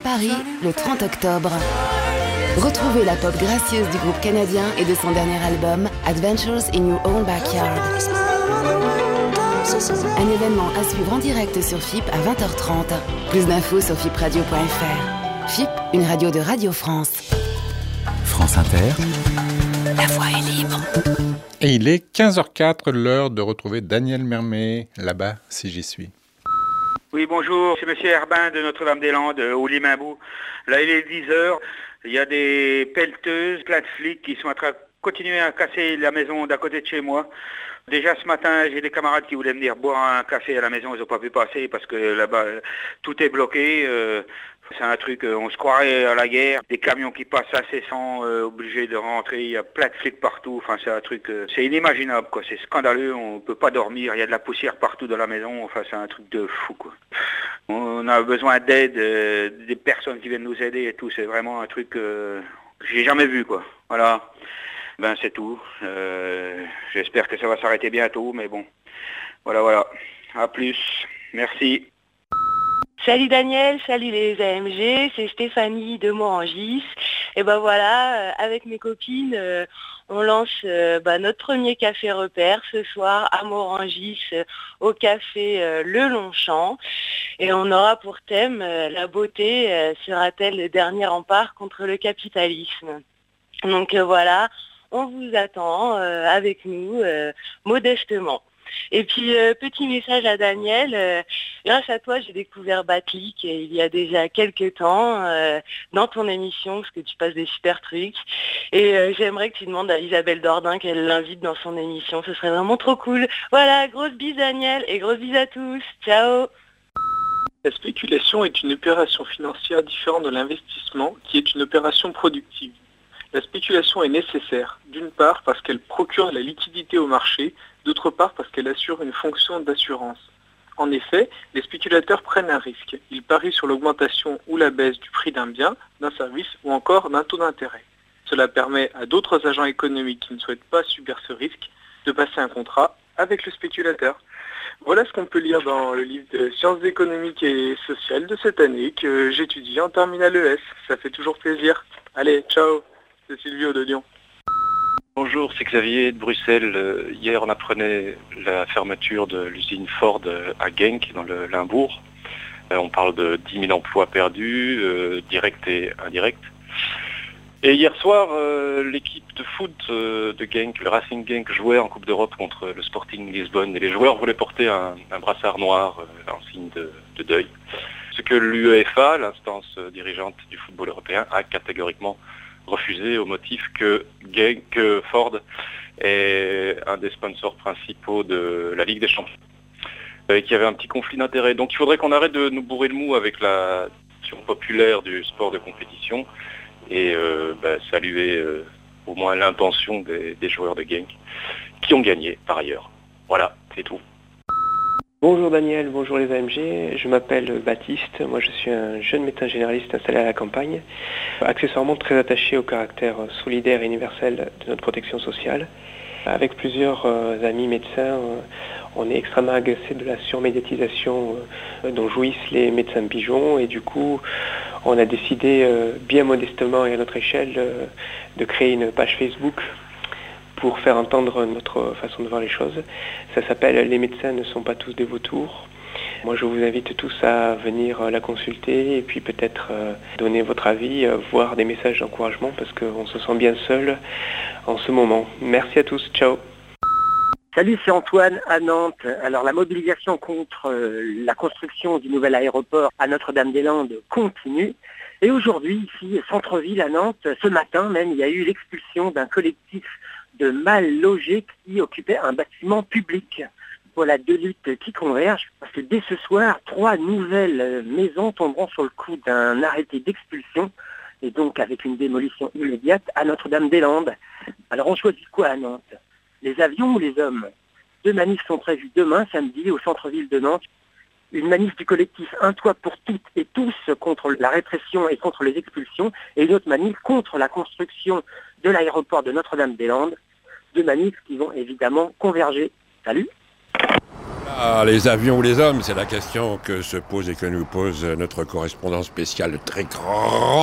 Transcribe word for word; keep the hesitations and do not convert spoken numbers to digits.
Paris le trente octobre. Retrouvez la pop gracieuse du groupe canadien et de son dernier album Adventures in Your Own Backyard. Un événement à suivre en direct sur F I P à vingt heures trente. Plus d'infos sur F I P radio point F R. F I P, une radio de Radio France. France Inter. La voix est libre. Et il est quinze heures quatre, l'heure de retrouver Daniel Mermet, là-bas, si j'y suis. Oui, bonjour, c'est monsieur Herbin de Notre-Dame-des-Landes, au Limambou. Là, il est dix heures, il y a des pelleteuses, plein de flics qui sont en train de continuer à casser la maison d'à côté de chez moi. Déjà ce matin, j'ai des camarades qui voulaient venir boire un café à la maison, ils n'ont pas pu passer parce que là-bas, tout est bloqué. Euh, c'est un truc, euh, on se croirait à la guerre. Des camions qui passent incessants, euh, obligés de rentrer, il y a plein de flics partout. Enfin, c'est un truc, euh, c'est inimaginable, quoi. C'est scandaleux, on ne peut pas dormir, il y a de la poussière partout dans la maison. Enfin, c'est un truc de fou, quoi. On a besoin d'aide, euh, des personnes qui viennent nous aider et tout. C'est vraiment un truc euh, que j'ai jamais vu, quoi. Voilà. Ben c'est tout. Euh, j'espère que ça va s'arrêter bientôt, mais bon. Voilà, voilà. À plus. Merci. Salut Daniel, salut les A M G, c'est Stéphanie de Morangis. Et ben voilà, euh, avec mes copines, euh, on lance euh, bah, notre premier café repère ce soir à Morangis, euh, au café euh, Le Longchamp. Et on aura pour thème euh, la beauté euh, sera-t-elle le dernier rempart contre le capitalisme. Donc euh, voilà. On vous attend euh, avec nous, euh, modestement. Et puis, euh, petit message à Daniel, euh, grâce à toi, j'ai découvert Batlik il y a déjà quelques temps euh, dans ton émission, parce que tu passes des super trucs. Et euh, j'aimerais que tu demandes à Isabelle Dordain qu'elle l'invite dans son émission, ce serait vraiment trop cool. Voilà, grosse bise Daniel, et grosse bise à tous. Ciao. La spéculation est une opération financière différente de l'investissement, qui est une opération productive. La spéculation est nécessaire, d'une part parce qu'elle procure la liquidité au marché, d'autre part parce qu'elle assure une fonction d'assurance. En effet, les spéculateurs prennent un risque. Ils parient sur l'augmentation ou la baisse du prix d'un bien, d'un service ou encore d'un taux d'intérêt. Cela permet à d'autres agents économiques qui ne souhaitent pas subir ce risque de passer un contrat avec le spéculateur. Voilà ce qu'on peut lire dans le livre de sciences économiques et sociales de cette année que j'étudie en terminale E S. Ça fait toujours plaisir. Allez, ciao, c'est Silvio de Lyon. Bonjour, c'est Xavier de Bruxelles. Hier, on apprenait la fermeture de l'usine Ford à Genk, dans le Limbourg. On parle de dix mille emplois perdus, euh, directs et indirects. Et hier soir, euh, l'équipe de foot euh, de Genk, le Racing Genk, jouait en Coupe d'Europe contre le Sporting Lisbonne. Et les joueurs voulaient porter un, un brassard noir euh, en signe de, de deuil. Ce que l'UEFA, l'instance dirigeante du football européen, a catégoriquement refusé au motif que, Genk, que Ford est un des sponsors principaux de la Ligue des Champions et qu'il y avait un petit conflit d'intérêts. Donc il faudrait qu'on arrête de nous bourrer le mou avec la passion populaire du sport de compétition et euh, bah, saluer euh, au moins l'intention des, des joueurs de Genk qui ont gagné par ailleurs. Voilà, c'est tout. Bonjour Daniel, bonjour les A M G, je m'appelle Baptiste, moi je suis un jeune médecin généraliste installé à la campagne, accessoirement très attaché au caractère solidaire et universel de notre protection sociale. Avec plusieurs euh, amis médecins, euh, on est extrêmement agacés de la surmédiatisation euh, dont jouissent les médecins pigeons et du coup on a décidé euh, bien modestement et à notre échelle euh, de créer une page Facebook pour faire entendre notre façon de voir les choses. Ça s'appelle « Les médecins ne sont pas tous des vautours ». Moi, je vous invite tous à venir la consulter et puis peut-être donner votre avis, voire des messages d'encouragement parce qu'on se sent bien seul en ce moment. Merci à tous, ciao. Salut, c'est Antoine à Nantes. Alors la mobilisation contre la construction du nouvel aéroport à Notre-Dame-des-Landes continue. Et aujourd'hui, ici, centre-ville à Nantes, ce matin même, il y a eu l'expulsion d'un collectif de mal logés qui occupait un bâtiment public. Voilà deux luttes qui convergent, parce que dès ce soir, trois nouvelles maisons tomberont sur le coup d'un arrêté d'expulsion, et donc avec une démolition immédiate à Notre-Dame-des-Landes. Alors on choisit quoi à Nantes? Les avions ou les hommes? Deux manifs sont prévus demain, samedi, au centre-ville de Nantes. Une manif du collectif Un toit pour toutes et tous contre la répression et contre les expulsions, et une autre manif contre la construction de l'aéroport de Notre-Dame-des-Landes. Deux manifs qui vont évidemment converger. Salut. Là, Ah, les avions ou les hommes, c'est la question que se pose et que nous pose notre correspondant spécial, le très grand